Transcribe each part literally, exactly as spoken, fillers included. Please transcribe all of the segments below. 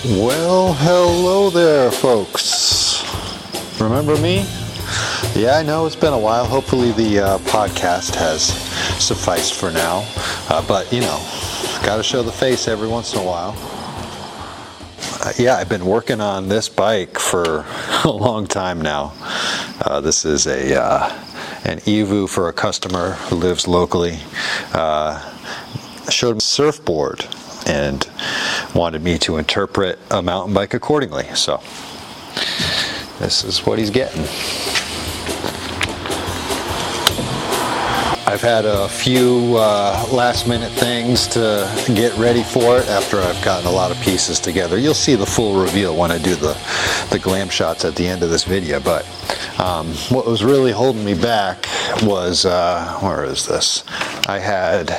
Well, hello there, folks. Remember me? Yeah, I know it's been a while. Hopefully the uh, podcast has sufficed for now. Uh, but, you know, got to show the face every once in a while. Uh, yeah, I've been working on this bike for a long time now. Uh, this is a uh, an Evu for a customer who lives locally. Uh, showed him a surfboard and wanted me to interpret a mountain bike accordingly. So this is what he's getting. I've had a few uh, last minute things to get ready for it after I've gotten a lot of pieces together. You'll see the full reveal when I do the, the glam shots at the end of this video, but um, what was really holding me back was, uh, where is this? I had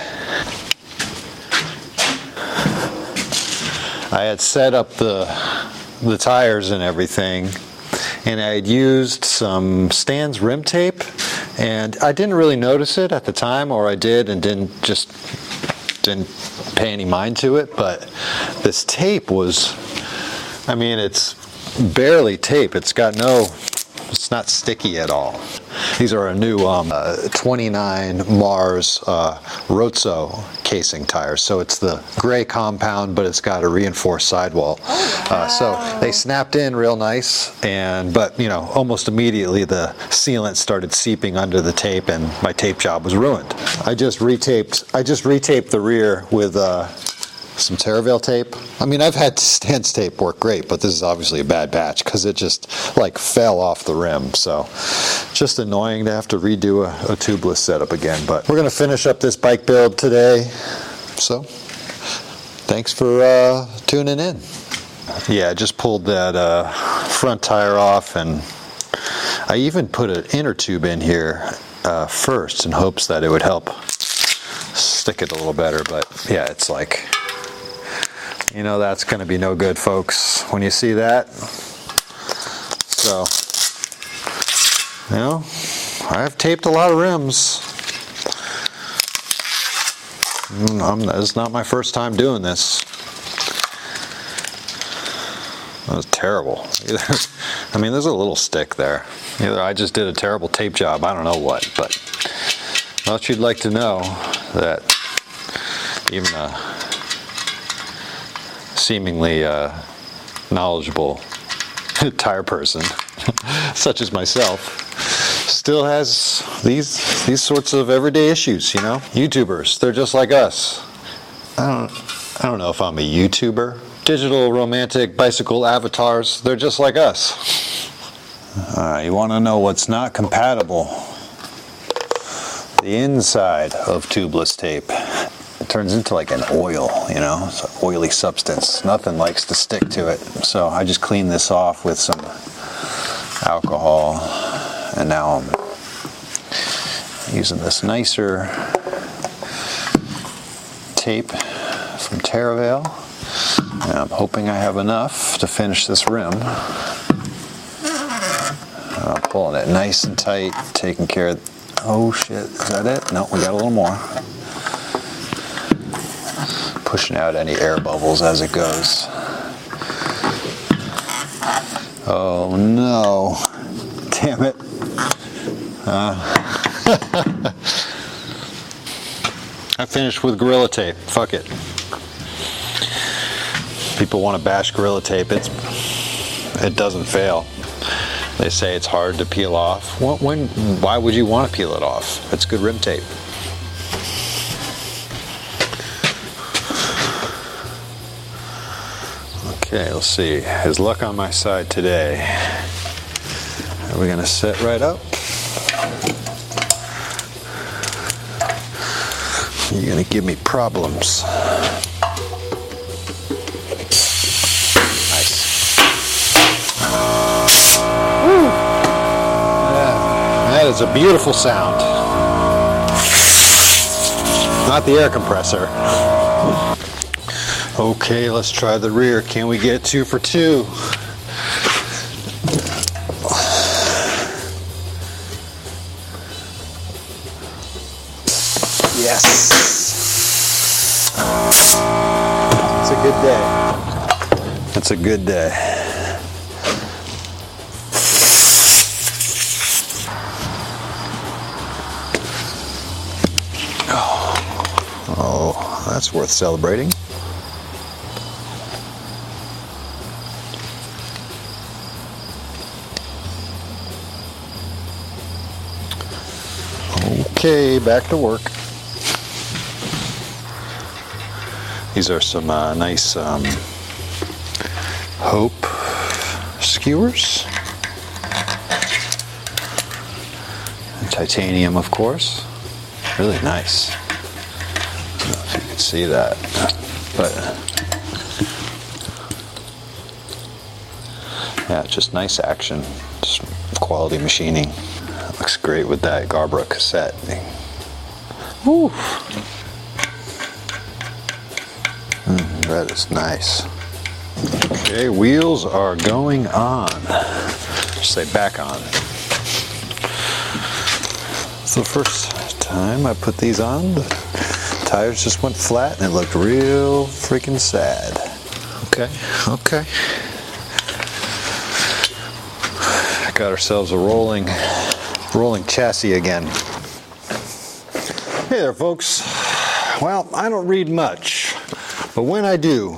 I had set up the the tires and everything, and I had used some Stan's rim tape, and I didn't really notice it at the time, or I did and didn't just didn't pay any mind to it. But this tape was, I mean, it's barely tape. It's got no, it's not sticky at all. These are a new um, uh, twenty-nine Mars uh, Rozo casing tires. So it's the gray compound, but it's got a reinforced sidewall. Oh, wow. uh, so they snapped in real nice, and but you know, almost immediately the sealant started seeping under the tape, and my tape job was ruined. I just retaped. I just retaped the rear with uh, some Terravale tape. I mean, I've had Stan's tape work great, but this is obviously a bad batch because it just like fell off the rim. So just annoying to have to redo a, a tubeless setup again. But we're going to finish up this bike build today. So thanks for uh, tuning in. Yeah, I just pulled that uh, front tire off, and I even put an inner tube in here uh, first in hopes that it would help stick it a little better. But yeah, it's like, you know, that's going to be no good, folks, when you see that. So, you know, I've taped a lot of rims. I'm, it's not my first time doing this. That was terrible. I mean, there's a little stick there. Either I just did a terrible tape job, I don't know what, but thought you'd like to know that even a seemingly uh, knowledgeable tire person, such as myself, still has these these sorts of everyday issues. You know, YouTubers, they're just like us. I don't I don't know if I'm a YouTuber. Digital romantic bicycle avatars, they're just like us. Uh, you want to know what's not compatible? The inside of tubeless tape. It turns into like an oil, you know, it's an oily substance. Nothing likes to stick to it. So I just cleaned this off with some alcohol, and now I'm using this nicer tape from Terravale, and I'm hoping I have enough to finish this rim. I'm pulling it nice and tight, taking care of, oh shit, is that it? No, we got a little more. Pushing out any air bubbles as it goes. Oh no. Damn it. Uh, I finished with Gorilla Tape. Fuck it. People want to bash Gorilla Tape. It's, it doesn't fail. They say it's hard to peel off. When, when, why would you want to peel it off? It's good rim tape. Okay, let's see. Is luck on my side today? Are we going to set right up? You're going to give me problems. Nice. Woo. Yeah, that is a beautiful sound. Not the air compressor. Okay, let's try the rear. Can we get two for two? Yes. It's a good day. It's It's a good day. Oh, oh, that's worth celebrating. Okay, back to work. These are some uh, nice um, Hope skewers. Titanium, of course. Really nice. I don't know if you can see that, but yeah, just nice action, just quality machining. Looks great with that Garbra cassette. Woo. Mm, that is nice. Okay, wheels are going on. Just say back on. It's the first time I put these on. The tires just went flat and it looked real freaking sad. Okay, okay. Got ourselves a rolling rolling chassis again. Hey there, folks. Well, I don't read much, but when I do,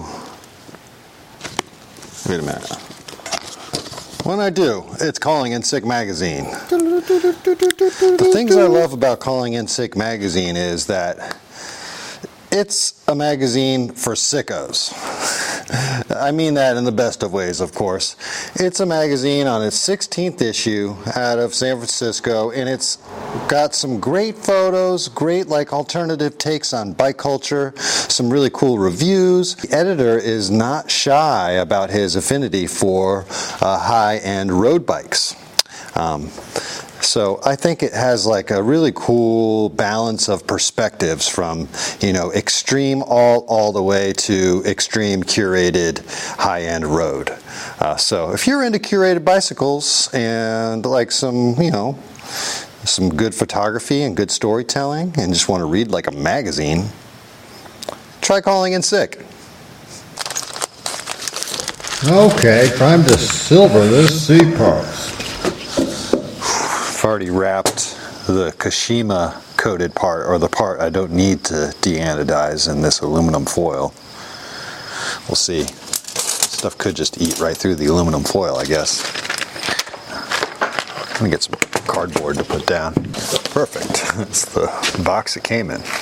wait a minute. When I do, it's Calling In Sick Magazine. The things I love about Calling In Sick Magazine is that it's a magazine for sickos. I mean that in the best of ways, of course. It's a magazine on its sixteenth issue out of San Francisco, and it's got some great photos, great like alternative takes on bike culture, some really cool reviews. The editor is not shy about his affinity for uh, high-end road bikes. Um, So I think it has like a really cool balance of perspectives from, you know, extreme all all the way to extreme curated high-end road. Uh, so if you're into curated bicycles and like some, you know, some good photography and good storytelling and just want to read like a magazine, try Calling In Sick. Okay, time to silver this C-Parts. I've already wrapped the Kashima coated part, or the part I don't need to de-anodize, in this aluminum foil. We'll see. Stuff could just eat right through the aluminum foil, I guess. Let me get some cardboard to put down. Perfect. That's the box it came in.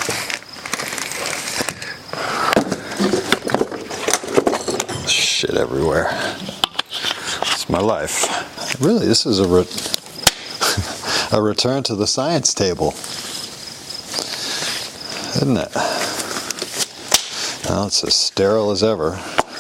Shit everywhere. It's my life. Really, this is a re- a return to the science table, isn't it? Well, it's as sterile as ever.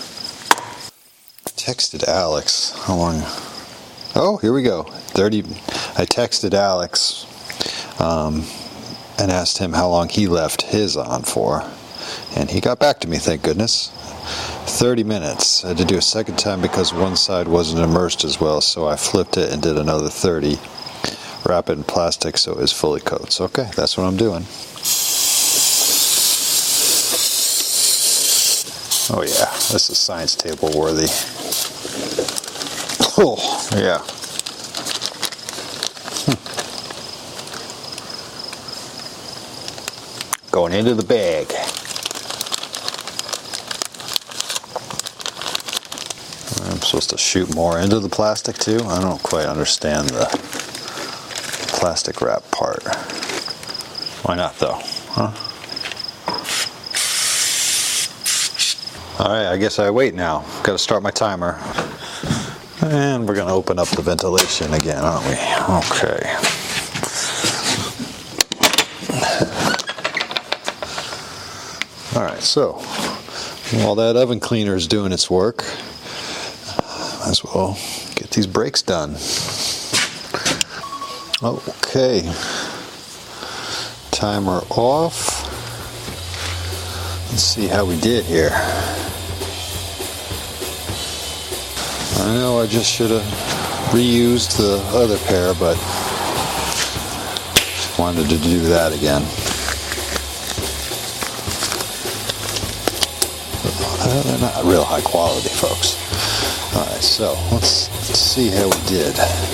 Texted Alex. How long? Oh, here we go. thirty. I texted Alex um, and asked him how long he left his on for, and he got back to me. Thank goodness. thirty minutes. I had to do a second time because one side wasn't immersed as well, so I flipped it and did another thirty. Wrap it in plastic so it is fully coated. So, okay, that's what I'm doing. Oh yeah, this is science table worthy. Oh, yeah. Hm. Going into the bag. I'm supposed to shoot more into the plastic too? I don't quite understand the plastic wrap part. Why not though? Huh? Alright, I guess I wait now. Gotta start my timer. And we're gonna open up the ventilation again, aren't we? Okay. Alright, so while that oven cleaner is doing its work, might as well get these brakes done. Okay, timer off. Let's see how we did here. I know I just should have reused the other pair, but wanted to do that again. Uh, they're not real high quality, folks. Alright, so let's, let's see how we did.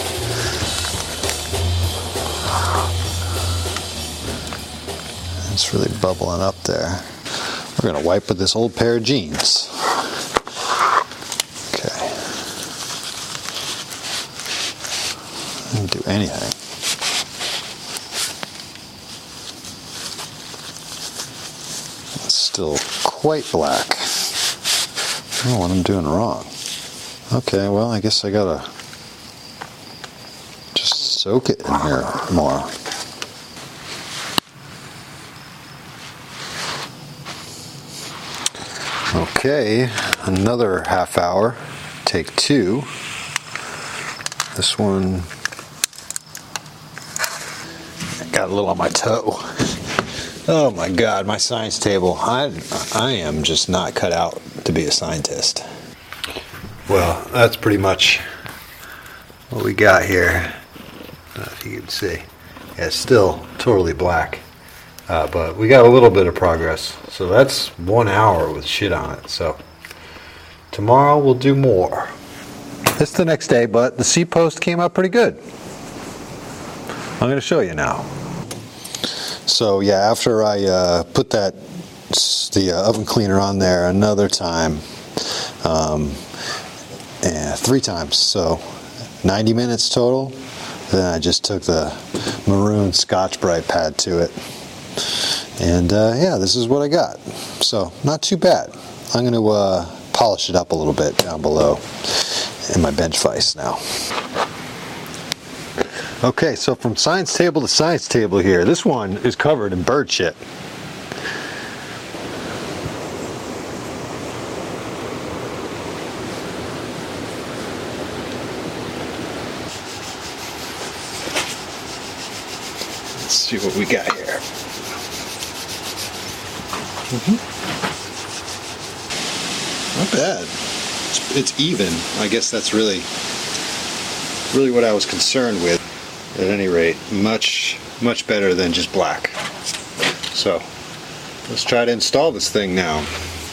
It's really bubbling up there. We're going to wipe with this old pair of jeans. Okay. Didn't do anything. It's still quite black. I don't know what I'm doing wrong. Okay, well, I guess I gotta just soak it in here more. Okay, another half hour, take two. This one got a little on my toe. Oh my God, my science table. I, I am just not cut out to be a scientist. Well, that's pretty much what we got here. I don't know if you can see. Yeah, it's still totally black. Uh, but we got a little bit of progress. So that's one hour with shit on it. So tomorrow we'll do more. It's the next day, but the seat post came out pretty good. I'm going to show you now. So yeah, after I uh, put that the uh, oven cleaner on there another time, um, and three times, so ninety minutes total. Then I just took the maroon Scotch-Brite pad to it, and uh, yeah, this is what I got. So not too bad. I'm going to uh, polish it up a little bit down below in my bench vise now. Okay, so from science table to science table here, this one is covered in bird shit. Let's see what we got here. Mm-hmm. Not bad. It's, it's even. I guess that's really, really what I was concerned with. At any rate, much, much better than just black. So, let's try to install this thing now.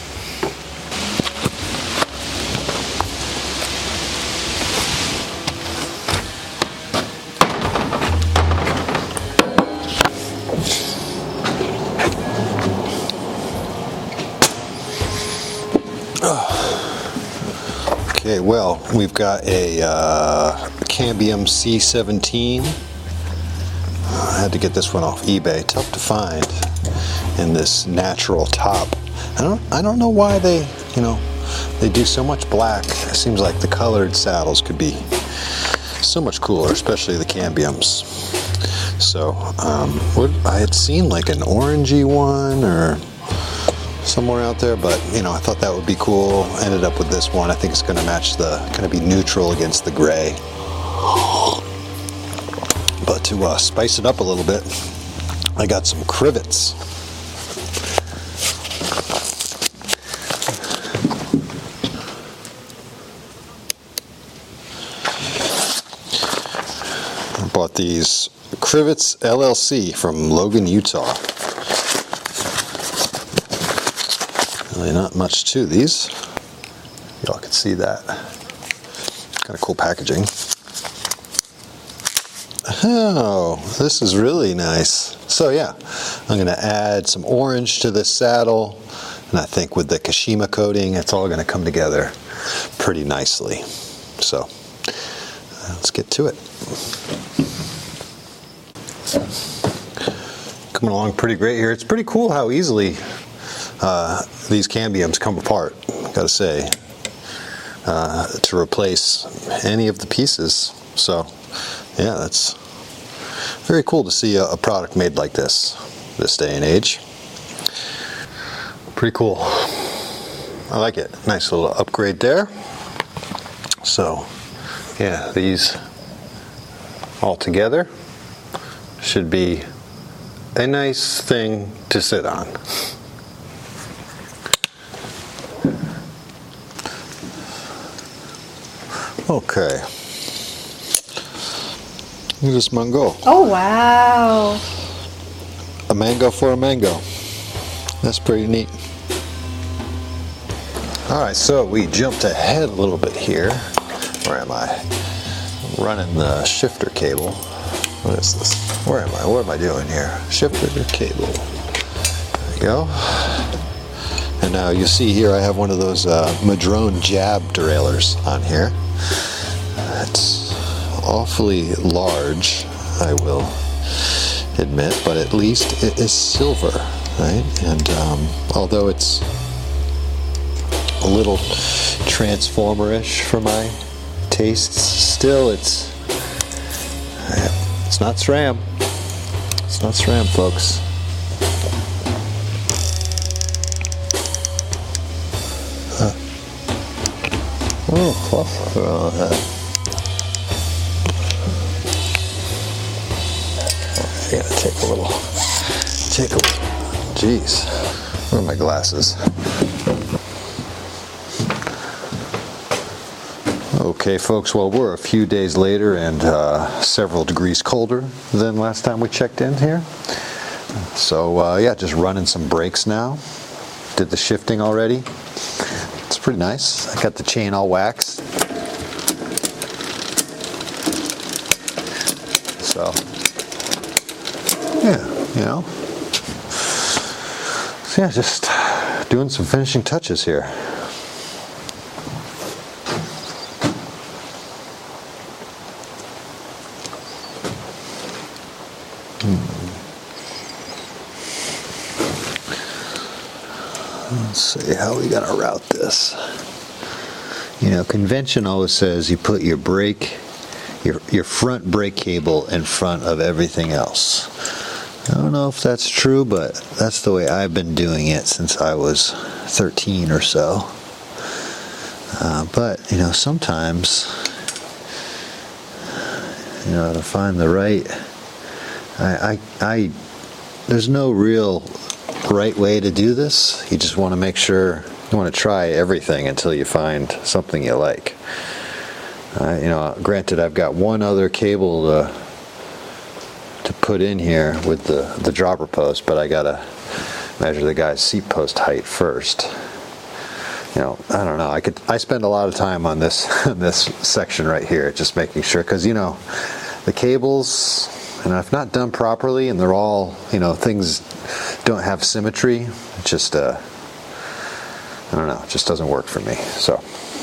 Okay, well, we've got a uh, Cambium C seventeen. I had to get this one off eBay. Tough to find in this natural top. I don't, I don't know why they, you know, they do so much black. It seems like the colored saddles could be so much cooler, especially the Cambiums. So, um, what, I had seen like an orangey one or somewhere out there, but you know, I thought that would be cool. Ended up with this one. I think it's going to match the, kind of be neutral against the gray. But to uh, spice it up a little bit, I got some Crivets. I bought these Crivets L L C from Logan, Utah. Really not much to these. Y'all can see that. Kind of cool packaging. Oh, this is really nice. So yeah, I'm going to add some orange to this saddle, and I think with the Kashima coating, it's all going to come together pretty nicely. So let's get to it. Coming along pretty great here. It's pretty cool how easily uh, these Cambiums come apart, gotta say, uh, to replace any of the pieces. So yeah, that's very cool to see a, a product made like this, this day and age. Pretty cool. I like it. Nice little upgrade there. So, yeah, these all together should be a nice thing to sit on. Okay. Look at this mango. Oh, wow. A mango for a mango. That's pretty neat. All right, so we jumped ahead a little bit here. Where am I? Running the shifter cable. What is this? Where am I? What am I doing here? Shifter cable. There we go. And now you see here I have one of those uh, Madrone jab derailleurs on here. It's awfully large, I will admit, but at least it is silver, right? And um, although it's a little transformer-ish for my tastes, still it's it's not SRAM. It's not SRAM, folks. Huh. Oh, cloth for all that. I gotta take a little, take a little, jeez, where are my glasses? Okay, folks, well, we're a few days later and uh, several degrees colder than last time we checked in here. So, uh, yeah, just running some brakes now. Did the shifting already. It's pretty nice. I got the chain all waxed. So, yeah, you know. So, yeah, just doing some finishing touches here. Let's see how we gotta route this. You know, convention always says you put your brake, your your front brake cable in front of everything else. I don't know if that's true, but that's the way I've been doing it since I was thirteen or so. Uh, but you know, sometimes, you know, to find the right, I, I, I there's no real right way to do this. You just want to make sure, you want to try everything until you find something you like. Uh, you know, granted, I've got one other cable to to put in here with the the dropper post, but I gotta measure the guy's seat post height first. You know, I don't know. I could I spend a lot of time on this on this section right here, just making sure, because you know, the cables, and if not done properly, and they're all, you know, things don't have symmetry, it just, uh, I don't know, it just doesn't work for me, so.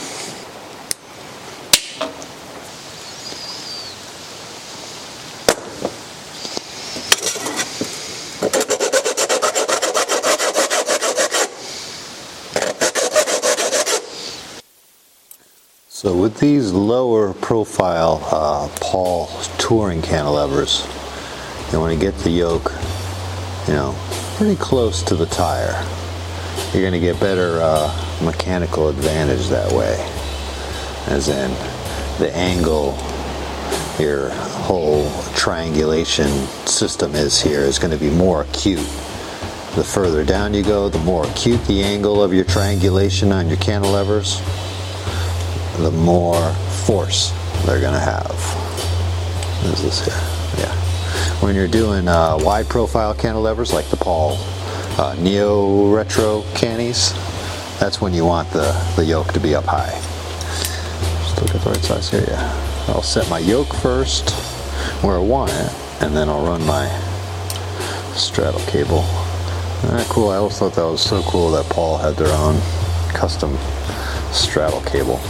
So with these lower profile uh, Paul touring cantilevers, you want to get the yoke, you know, pretty close to the tire. You're going to get better uh, mechanical advantage that way. As in, the angle your whole triangulation system is here is going to be more acute. The further down you go, the more acute the angle of your triangulation on your cantilevers, the more force they're going to have. What is this here? Yeah. When you're doing uh, wide profile cantilevers like the Paul uh, Neo Retro cannies, that's when you want the, the yoke to be up high. Just look at the right size here, yeah. I'll set my yoke first where I want it, and then I'll run my straddle cable. Alright, cool. I always thought that was so cool that Paul had their own custom straddle cable.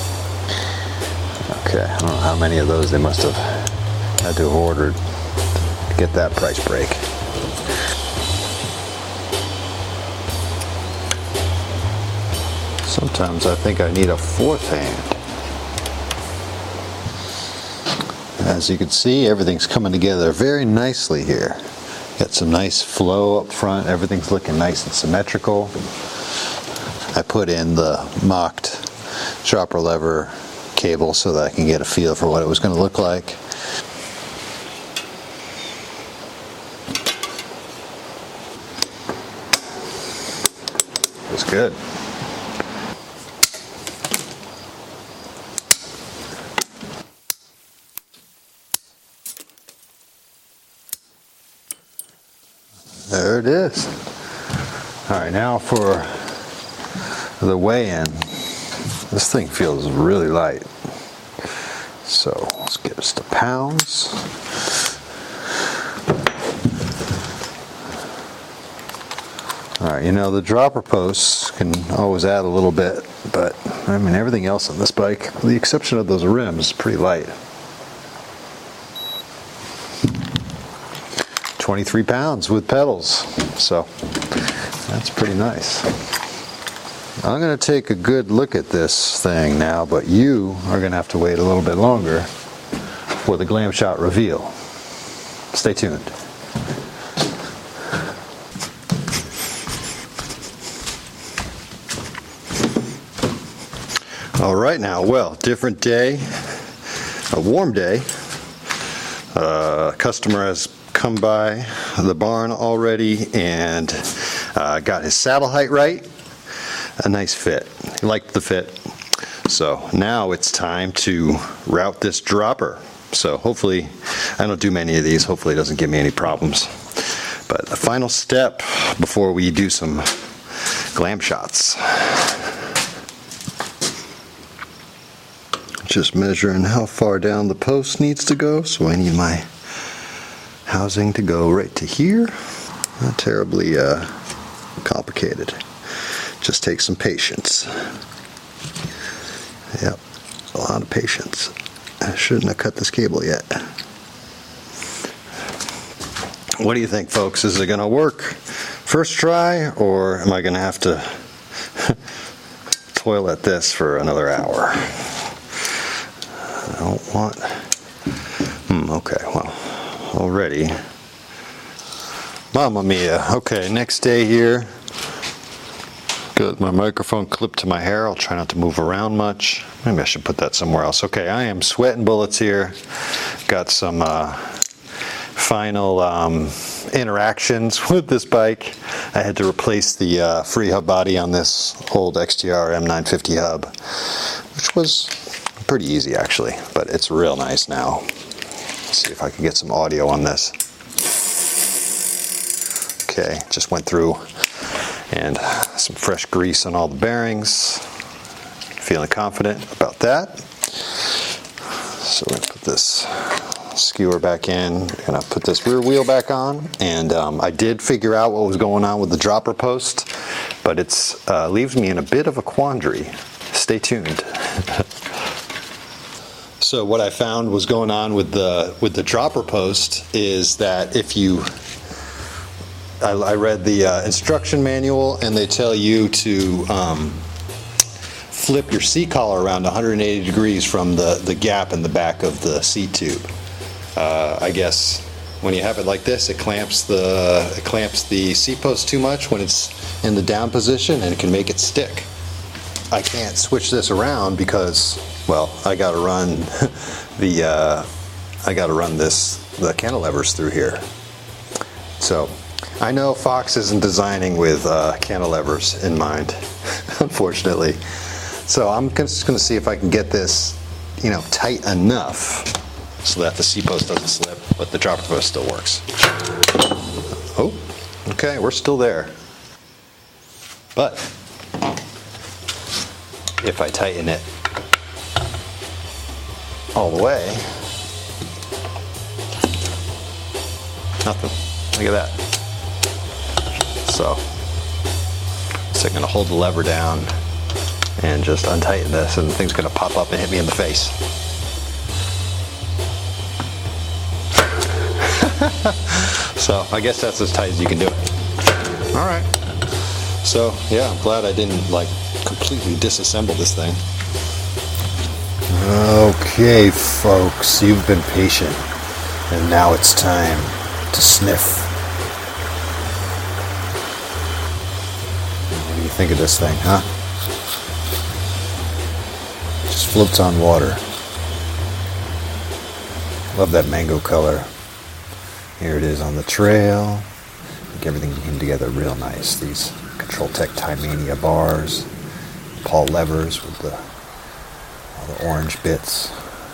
Okay, I don't know how many of those they must have had to have ordered to get that price break. Sometimes I think I need a fourth hand. As you can see, everything's coming together very nicely here. Got some nice flow up front, everything's looking nice and symmetrical. I put in the mocked dropper lever cable so that I can get a feel for what it was going to look like. It's good. There it is. All right, now for the weigh-in. This thing feels really light. So let's get us to pounds. All right, you know, the dropper posts can always add a little bit, but I mean, everything else on this bike, with the exception of those rims, is pretty light. twenty-three pounds with pedals, so that's pretty nice. I'm going to take a good look at this thing now, but you are going to have to wait a little bit longer for the Glam Shot reveal. Stay tuned. All right now, well, different day, a warm day. Uh, customer has come by the barn already and uh, got his saddle height right. A nice fit. He liked the fit. So now it's time to route this dropper. So hopefully, I don't do many of these, hopefully it doesn't give me any problems. But the final step before we do some glam shots. Just measuring how far down the post needs to go. So I need my housing to go right to here. Not terribly uh, complicated. Just takes some patience. Yep, a lot of patience. I shouldn't have cut this cable yet. What do you think, folks? Is it going to work first try, or am I going to have to toil at this for another hour? I don't want... Hmm, okay, well, already. Mamma mia. Okay, next day here. Got my microphone clipped to my hair. I'll try not to move around much. Maybe I should put that somewhere else. Okay, I am sweating bullets here. Got some uh, final um, interactions with this bike. I had to replace the uh, free hub body on this old X T R M nine fifty hub, which was pretty easy actually, but it's real nice now. Let's see if I can get some audio on this. Okay, just went through and some fresh grease on all the bearings. Feeling confident about that. So we're gonna put this skewer back in. We're gonna put this rear wheel back on, and um, I did figure out what was going on with the dropper post, but it's uh, leaves me in a bit of a quandary. Stay tuned. So what I found was going on with the with the dropper post is that if you I, I read the uh, instruction manual, and they tell you to um, flip your seat collar around one hundred eighty degrees from the, the gap in the back of the seat tube. Uh, I guess when you have it like this, it clamps the it clamps the seat post too much when it's in the down position, and it can make it stick. I can't switch this around because, well, I got to run the uh, I got to run this the cantilevers through here. So I know Fox isn't designing with uh, cantilevers in mind, unfortunately. So I'm just going to see if I can get this, you know, tight enough so that the seat post doesn't slip, but the dropper post still works. Oh, okay, we're still there. But if I tighten it all the way, nothing. Look at that. So, so I'm going to hold the lever down and just untighten this, and the thing's going to pop up and hit me in the face. So I guess that's as tight as you can do it. All right. So yeah, I'm glad I didn't like completely disassemble this thing. Okay, folks, you've been patient, and now it's time to sniff. What do you think of this thing, huh? Just floats on water. Love that mango color. Here it is on the trail. I think everything came together real nice. These Control-Tech Timania bars, Paul levers with the all the orange bits,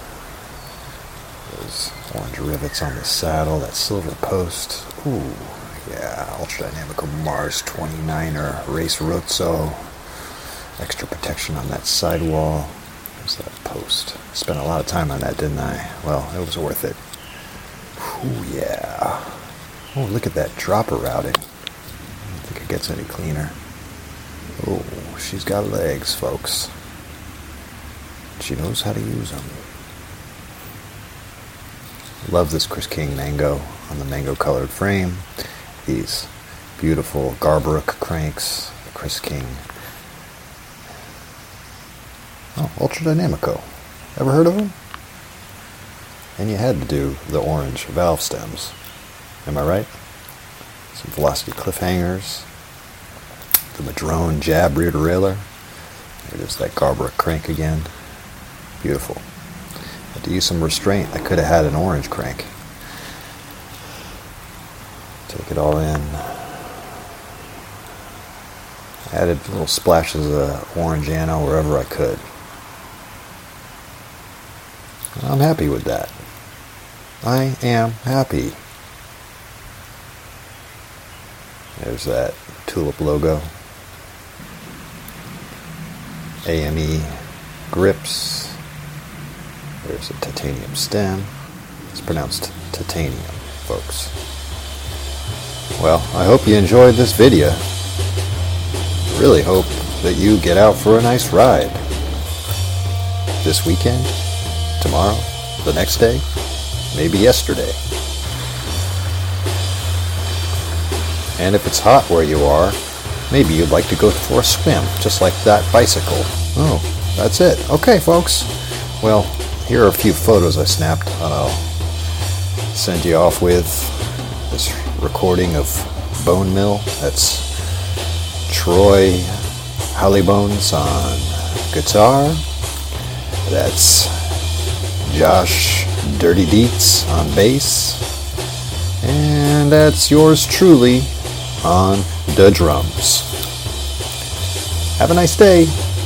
those orange rivets on the saddle, that silver post. Ooh, yeah, Ultra Dynamical Mars twenty-niner Race Rozzo. Extra protection on that sidewall. There's that post. Spent a lot of time on that, didn't I? Well, it was worth it. Ooh, yeah. Oh, look at that dropper routing. I don't think it gets any cleaner. Oh, she's got legs, folks. She knows how to use them. Love this Chris King mango on the mango colored frame. These beautiful Garbrook cranks, the Chris King. Oh, Ultra Dynamico. Ever heard of them? And you had to do the orange valve stems. Am I right? Some Velocity cliffhangers. The Madrone jab rear derailleur. There's that Garbrook crank again. Beautiful. Had to use some restraint. I could have had an orange crank. Take it all in. Added little splashes of orange anno wherever I could. I'm happy with that. I am happy. There's that Tulip logo. A M E grips. There's a titanium stem. It's pronounced titanium, folks. Well, I hope you enjoyed this video. Really hope that you get out for a nice ride. This weekend, tomorrow, the next day, maybe yesterday. And if it's hot where you are, maybe you'd like to go for a swim, just like that bicycle. Oh, that's it. Okay, folks. Well, here are a few photos I snapped, and I'll send you off with this recording of Bone Mill. That's Troy Hollybones on guitar. That's Josh Dirty Deets on bass. And that's yours truly on the drums. Have a nice day.